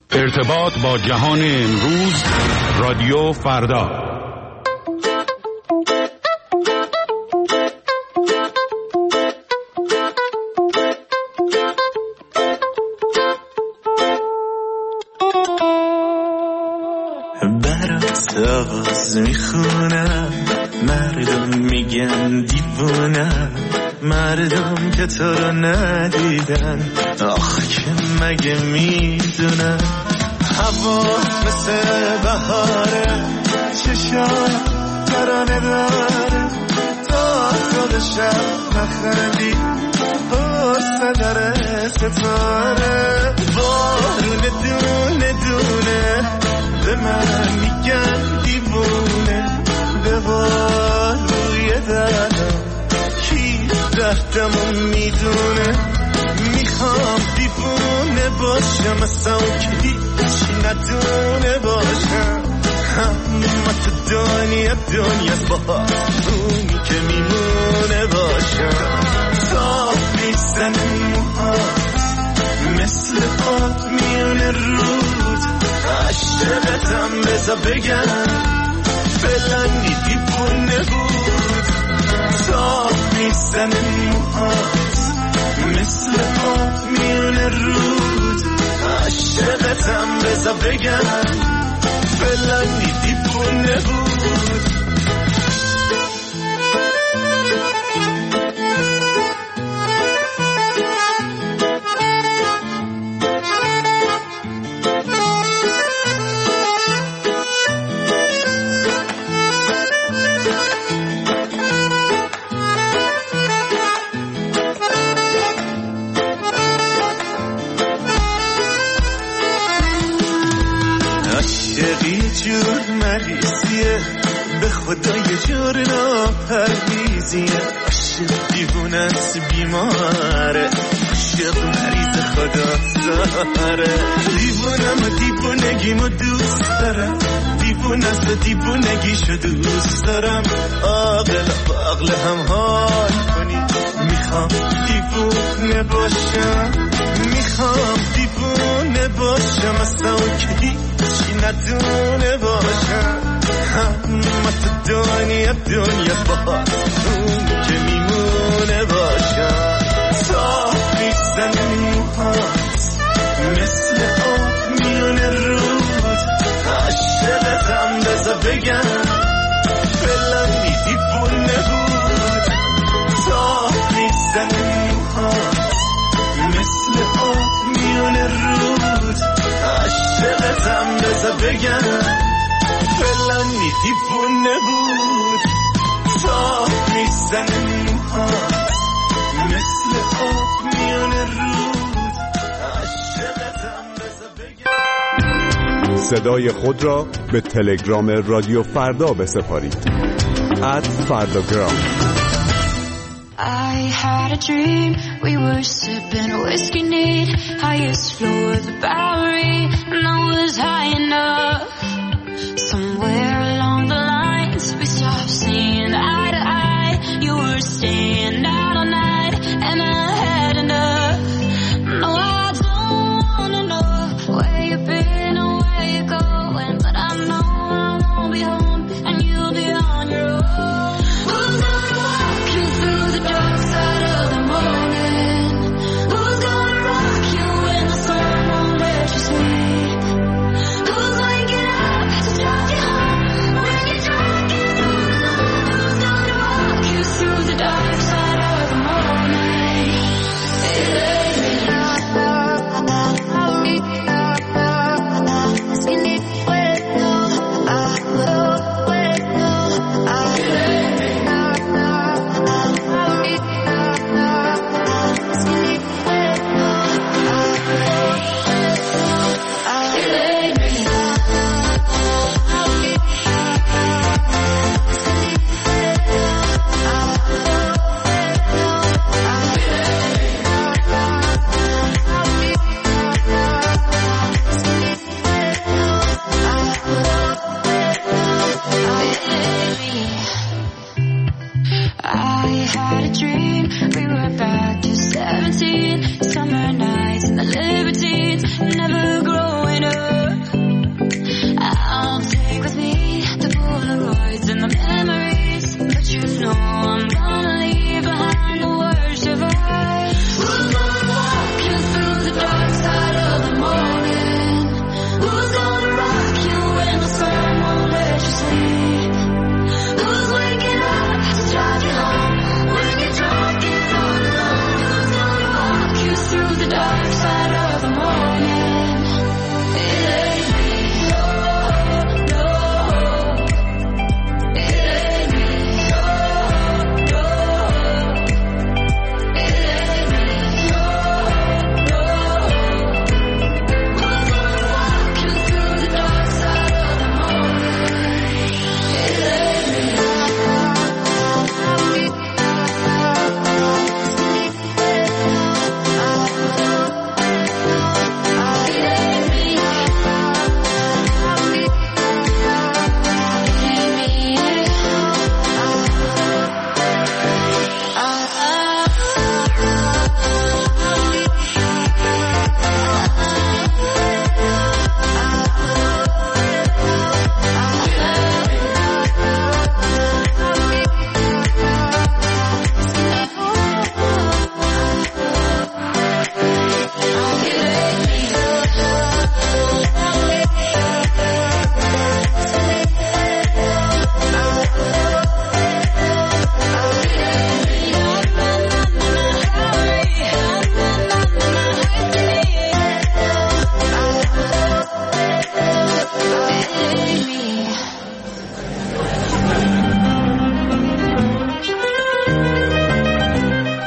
ارتباط با جهان امروز، رادیو فردا. برات آواز میخونم، مردم میگن دیوونم، مردم که تو رو ندیدن آخ که مگه میدونن. هوا مثل بهاره، چشام ترانه داره، تا خودشم نخندی قصه داره ستاره. بارونه دونه دونه به من میگن دیوونه، به بار روی دردم کی دردمو میدونه. میخوام دیوونه باشم اصلا که هیچی ندونه باشم، اما تو دنیا با اونی که میمونه باشم. صاف نیستن موهات مثل آب میونه رود، عشقتم بزا بگم فلانی دیوونه بود. صاف نیستن موهات مثل آب میونه رود، عشقتم بزا بگم فلانی دیوونه بود. جور مریضیه به خدا یه جور ناپرهیزیه، عاشق دیوونه است بیماره، عاشق مریض خدا ساره. دیوونم دیوونگیمو دوست دارم، دیوونه است دیوونگیشو دوست دارم. عاقل با عقل هم حال کنی، میخوام دیوونه باشم، میخوام دیوونه باشم اصلا که هیچی ندونه باشم، اما تو دنیا با اون که میمونه باشم. صاف نیستن موهات مثل آب میونه رود، عشقتم بزا بگم فلانی دیوونه بود. صاف نیستن موهات مثل آب میونه رود، عشقتم بزا بگم فلانی دیوونه بود. صاف نیستن موهات مثل آب میونه رود، عشقتم بزا بگم. صدای خود را به تلگرام رادیو فردا بسپارید. @فرdagram. I had a dream, we were sipping whiskey neat, highest floor of the Bowery, and I was high enough. Somewhere along the lines, we stopped seeing eye to eye. You were staying out all night, and I had enough. No, I don't wanna know where you've been or where you're going, but I know I won't be home, and you'll be on your own. Who's gonna walk you through the dark side of the morning? Who's gonna rock you when the sun won't let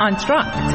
کانترکت.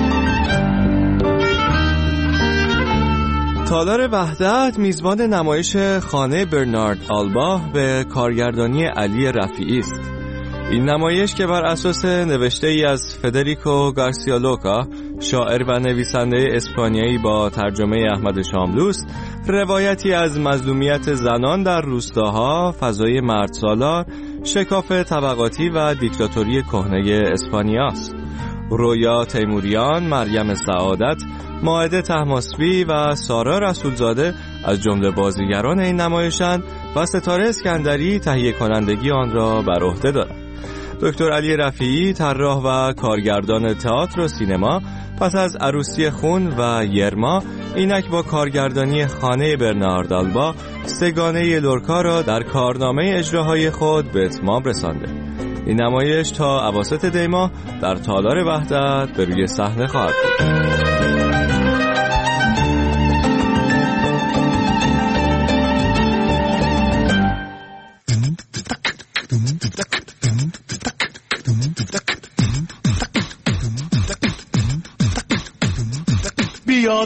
تالار وحدت میزبان نمایش خانه برنارد آلبا به کارگردانی علی رفیعی است. این نمایش که بر اساس نوشته ای از فدریکو گارسیا لوکا، شاعر و نویسنده اسپانیایی با ترجمه احمد شاملوست، روایتی از مظلومیت زنان در روستاها، فضای مردسالار، شکاف طبقاتی و دیکتاتوری کهنه اسپانیاست. رویا تیموریان، مریم سعادت، مائده طهماسبی و سارا رسولزاده از جمله بازیگران این نمایشند و ستاره اسکندری تهیه کنندگی آن را بر عهده دارد. دکتر علی رفیعی، طراح و کارگردان تئاتر و سینما، پس از عروسی خون و یرما اینک با کارگردانی خانه برنارد آلبا سگانه لورکا را در کارنامه اجراهای خود به اتمام رسانده. این نمایش تا اواسط دی ماه در تالار وحدت به روی صحنه خواهد بود. بیا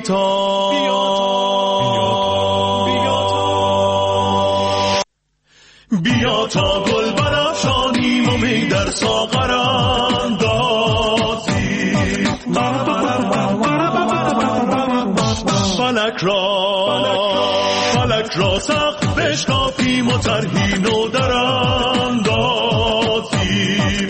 تا گل برافشانیم و می در ساغر اندازیم، فلک را سقف بشکافیم و طرحی نو در اندازیم.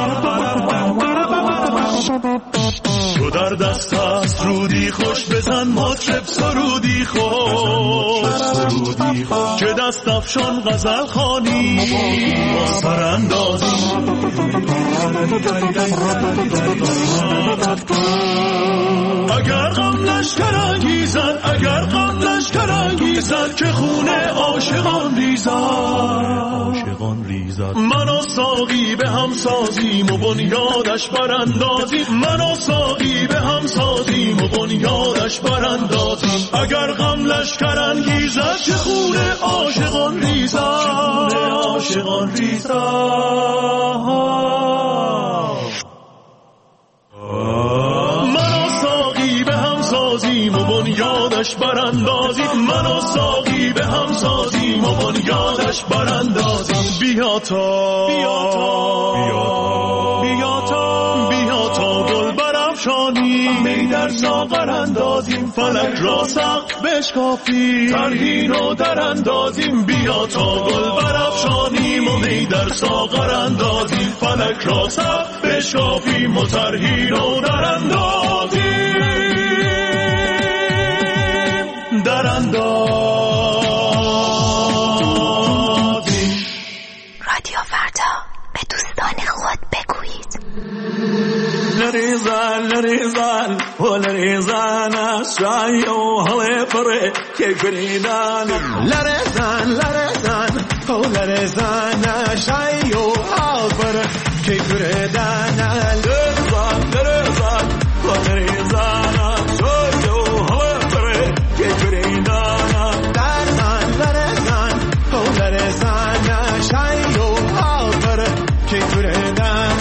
تو در دست است رودی خوش، بزن مطرب سرودی خوش، که دست افشان غزل خوانی با سراندازی. اگر غم لشکر انگیزد که خون عاشقان ریزد، من و ساقی به هم سازیم و بنیادش براندازیم، اگر غم لشکر انگیزد که خون عاشقان ریزد. من و ساقی به هم سازیم و بنیادش براندازیم. بیا تا گل برافشانیم، می در ساغر اندازیم، فلک را سقف بشکافیم، طرحی نو در اندازیم. بیا تا گل برافشانیم و می در ساغر اندازیم، فلک را سقف بشکافیم و طرحی نو در اندازیم. رادیو فردا، به دوستان خود بگویید. لریزان اشای و هلی پره که گریدان، لریزان اشای و هلی پره که گریدان، لریزان اشای و هلی پره که گریدان، لریزان اشای و هلی پره که گریدان.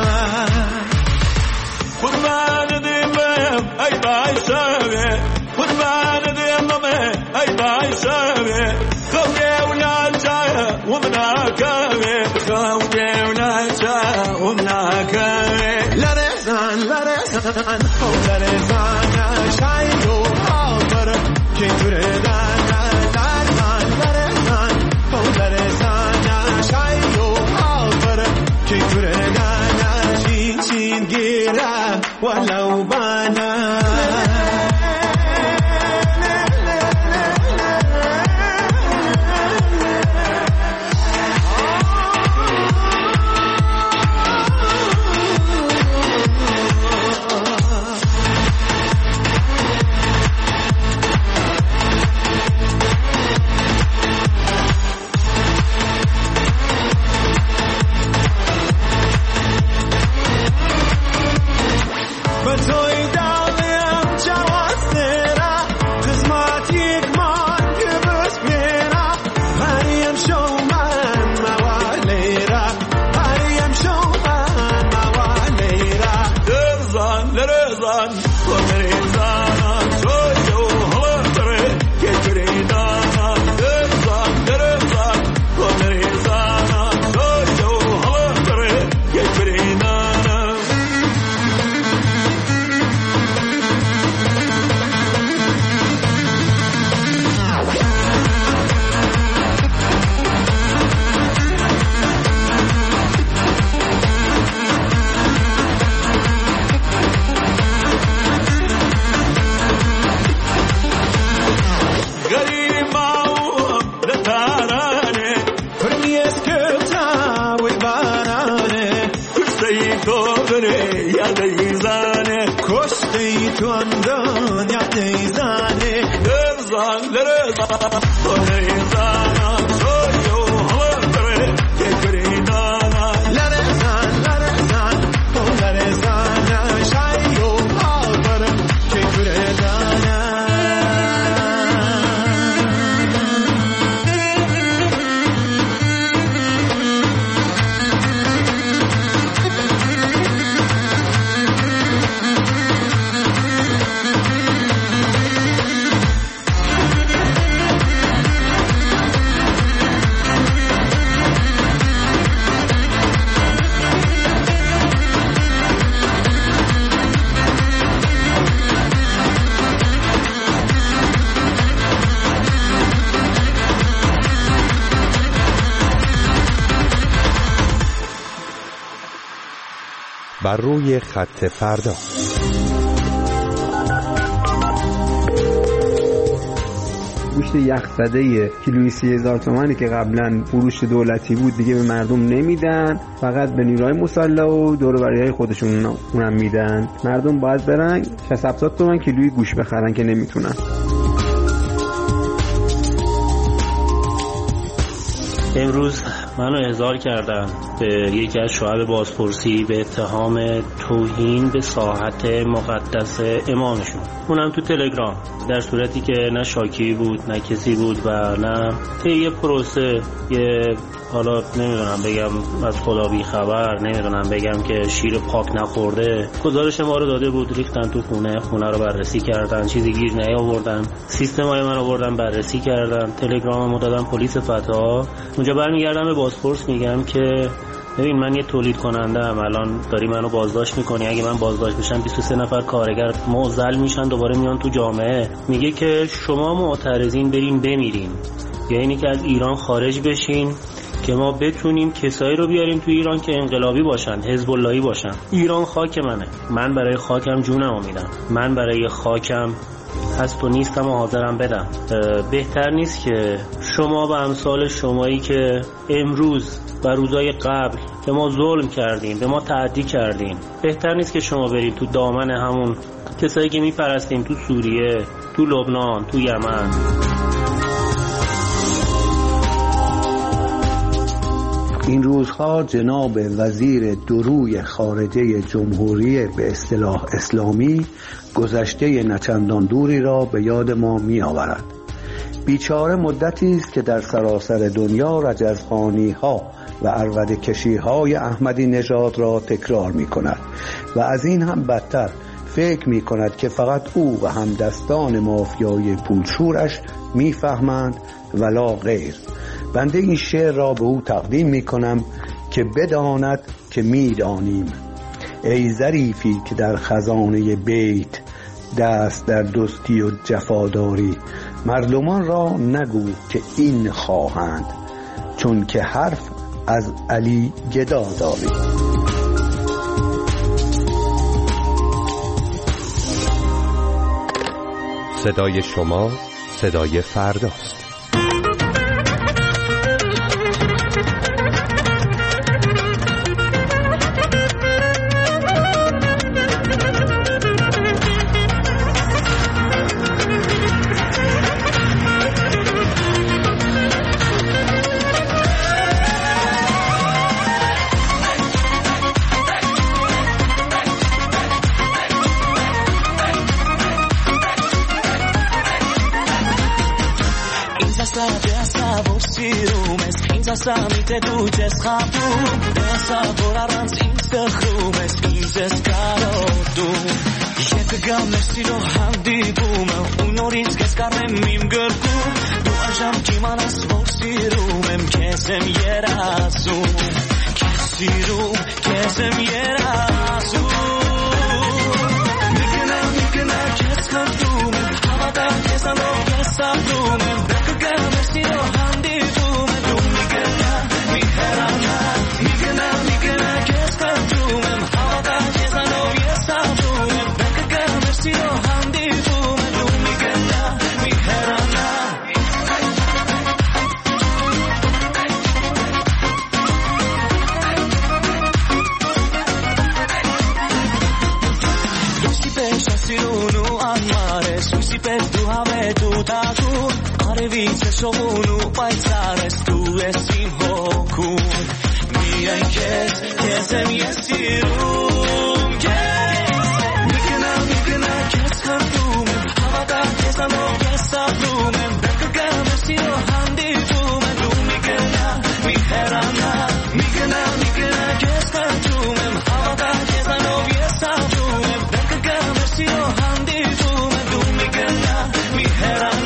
قربان دیمم ای بای سوی، قربان دیمم ای بای سوی، خوجه وناچا ومناکوی، لرزان شایو آبر که گردان، لرزان شایو آبر که گردان، چین گیره ولو بانا. هیزانه درزان لرزان تو هیزانه سویو هوا داره که گریدانه لرزان لرزان تو لرزانه شایو هوا داره که گریدانه بر روی خط فردا. گوشت یخزده کیلویی 30,000 تومانی که قبلا فروش دولتی بود دیگه به مردم نمیدن، فقط به نیروهای مسلح و دور و بریای خودشون اونم میدن. مردم باید برن 60-70 تومن کیلویی گوشت بخرن که نمیتونن. امروز منو احضار کردن به یکی از شعب بازپرسی به اتهام توهین به ساحت مقدس امامشون، اونم تو تلگرام، در صورتی که نه شاکی بود نه کسی بود و نه یه پروسه، یه حالا نمیدونم بگم از خدا بی خبر، نمیدونم بگم که شیر پاک نخورده. گزارش ما رو داده بود، ریختن تو خونه رو بررسی کردن، چیزی گیر نیاوردن، سیستمای من رو بردن بررسی کردن، تلگراممو دادم پلیس فتا. اونجا برمیگردم به بازپرس میگم که ببین من یه تولید کننده ام، الان داری منو بازداشت میکنی، اگه من بازداشت بشم 23 نفر کارگر معضل میشن، دوباره میان تو جامعه. میگه که شما معترضین برین بمیرین، یا اینی که از ایران خارج بشین که ما بتونیم کسایی رو بیاریم تو ایران که انقلابی باشن، حزب اللهی باشن. ایران خاک منه، من برای خاکم جونمو میدم، من برای خاکم هست و نیستم و حاضرم بدم. بهتر نیست که شما به امثال شمایی که امروز و روزای قبل که ما ظلم کردیم، به ما تعدی کردیم، بهتر نیست که شما برید تو دامن همون کسایی که میپرستیم تو سوریه، تو لبنان، تو یمن. این روزها جناب وزیر دروی خارجه جمهوری به اصطلاح اسلامی گذشته نچندان دوری را به یاد ما می آورد. بیچاره مدتی است که در سراسر دنیا رجزخوانی ها و عربده کشی های احمدی نژاد را تکرار می کند و از این هم بدتر فکر می کند که فقط او و همدستان مافیای پولشورش می فهمند ولا غیر. بنده این شعر را به او تقدیم می کنم که بداند که می دانیم. ای ظریفی که در خزانه بیت دست در دزدی و جفاداری، مردمان را نگو که این خواهند، چون که حرف از علی گدا داری. صدای شما صدای فرداست. Samite duces khapun desa voraran sinste khumes izes karotu jet gamestilo handi bum unoris keskarem mim gerku du ajam kimanas vosirumem kesem yerasu kesirum kesem yerasu mikna keskantum havada kesano kesandum gamestilo handi bum نکن آره ویچشونو پای سرش توی سیم ها کن میگن کسم یه سیروم میگنم کس خندومم هوا در کسم و کسابومم بگم سیرو هم دیدومم دو میگنم میهرم میگنم کس خندومم هوا در کسم و کسابومم بگم سیرو هم دیدومم دو میگنم میهرم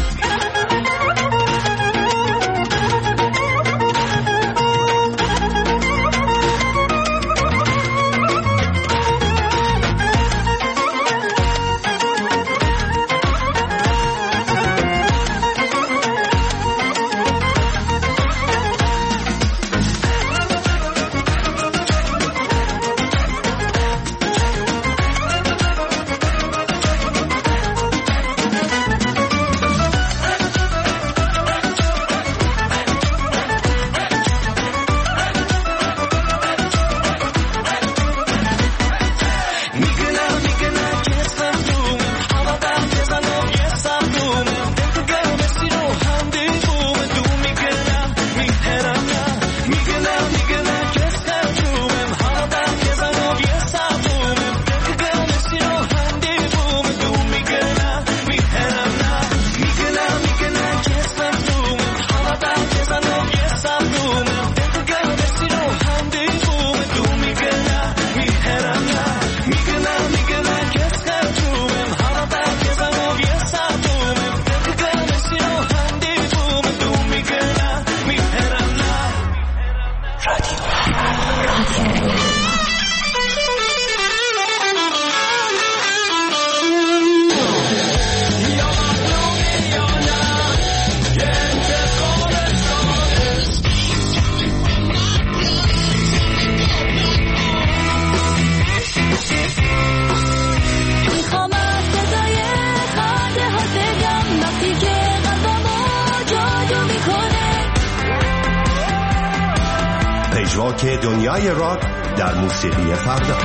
پژواک دنیای راک در موسیقی فردا.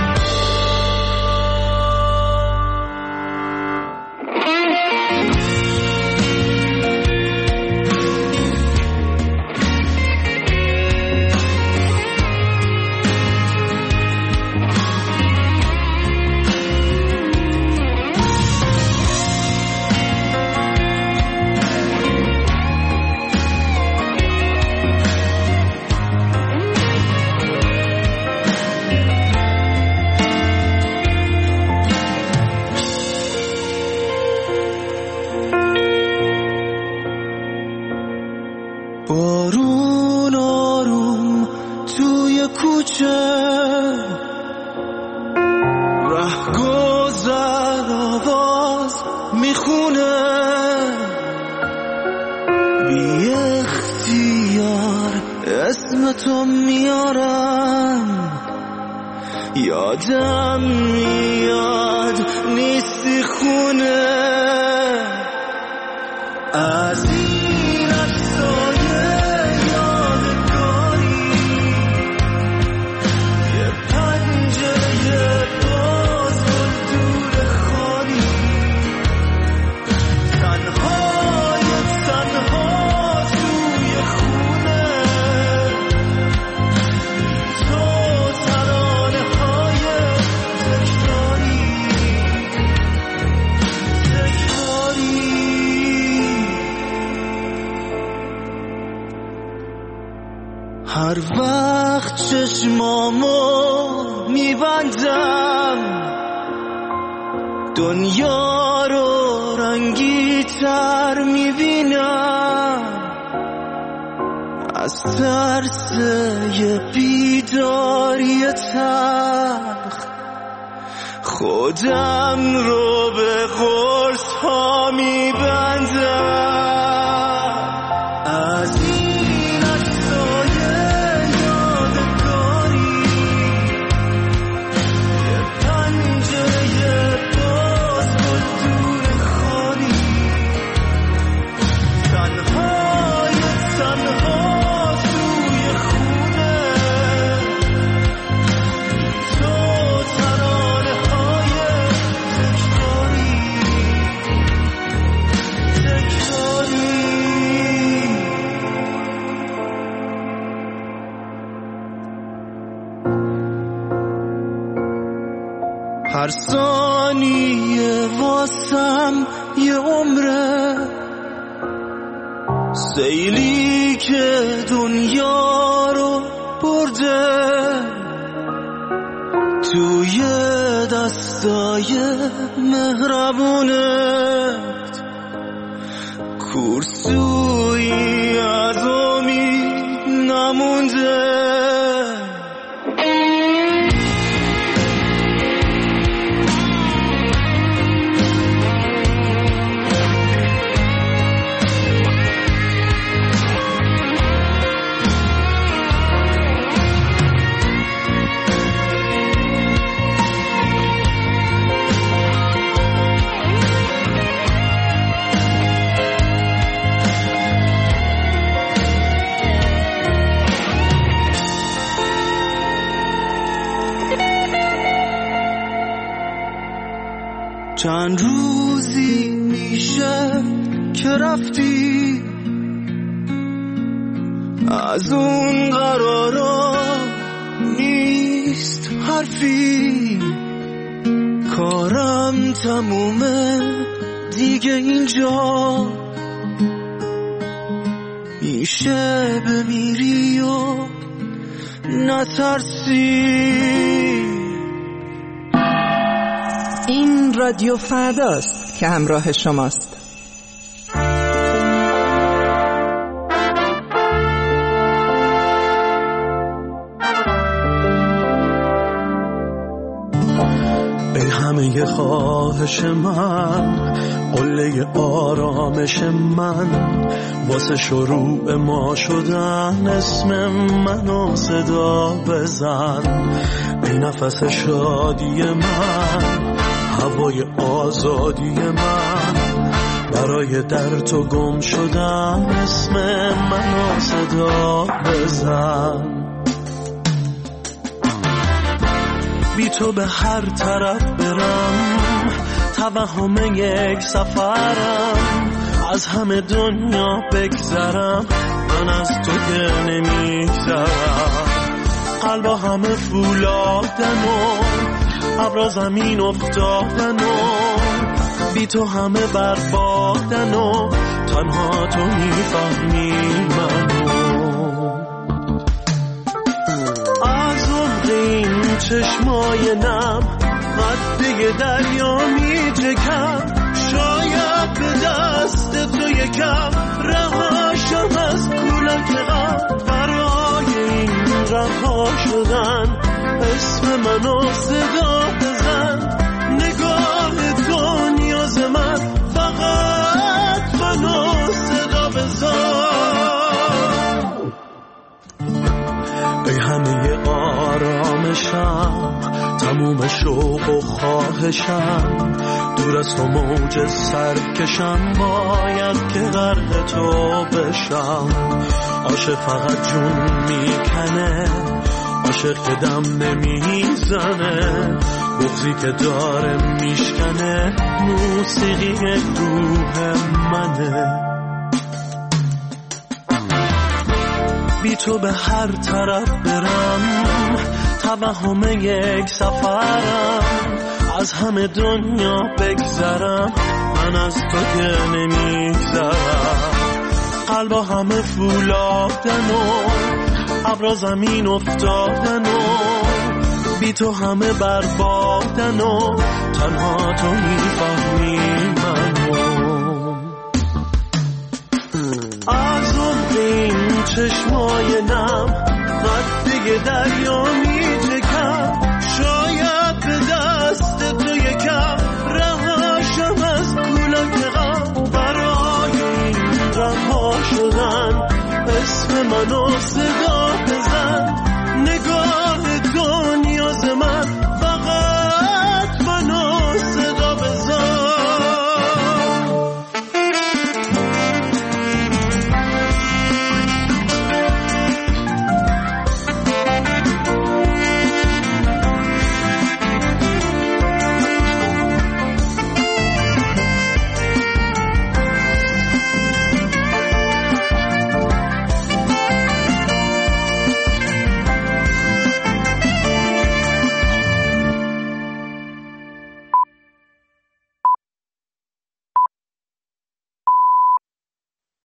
بارون آروم توی کوچه رهگذر آواز میخونه بی اختیار اسم تو میارم یادم میاد نیستی خونه از این هر وقت چشمامو میبندم دنیا رو رنگی تر میبینم از ترس یه بیداری تلخ خودم رو به قرص ها میبندم از این عکسای یادگاری یه پنجره باز گل دور خالی تنهای توی خونه تو ترانه های تکراری هر ثانیه واسم یه عمره، سیلی که دنیا رو برده توی دستای مهربونت، کورسویی از امید نمونده. چند روزی میشه که رفتی از اون قرارا، نیست حرفی، کارم تمومه دیگه اینجا، میشه بمیری و نترسی. این رادیو فرداست که همراه شماست. ای همه خواهش من، قله آرامش من، واسه شروع ما شدن اسم منو صدا بزن. ای نفس شادی من، هوای آزادی من، برای در تو گم شدن اسم منو صدا بزن. بی تو به هر طرف برم، توهم یک سفرم، از همه دنیا بگذرم، من از تو که نمیگذرم. قلبا همه فولادن و ابرا زمین افتادن و بی تو همه بربادن و تنها تو میفهمی منو. از عمق این چشمای نم قده دریا میچکم، شاید به دست تو یکم رهاشم از کولک غم. برای این رها شدن اسم منو صدا بزن. نگاه تو نیاز من، فقط منو صدا بزن. ای همه آرامشم، تموم شوق و خواهشم، دور از تو موج سرکشم، باید که غرق تو بشم. عاشق فقط جون میکنه، عاشق که دم نمیزنه، بغضی که داره میشکنه، موسیقی روح منه. بی تو به هر طرف برم، توهم یک سفرم، از همه دنیا بگذرم، من از تو که نمیگذرم. قلبا همه فولادن و ابرا زمین افتادن و بی تو همه بربادن و تنها تو میفهمی منو. از عمق این چشمای نم قده دریا میچکم، شاید به دست تو یکم رهاشم از کولک غم. برای این رها شدن اسم منو صدا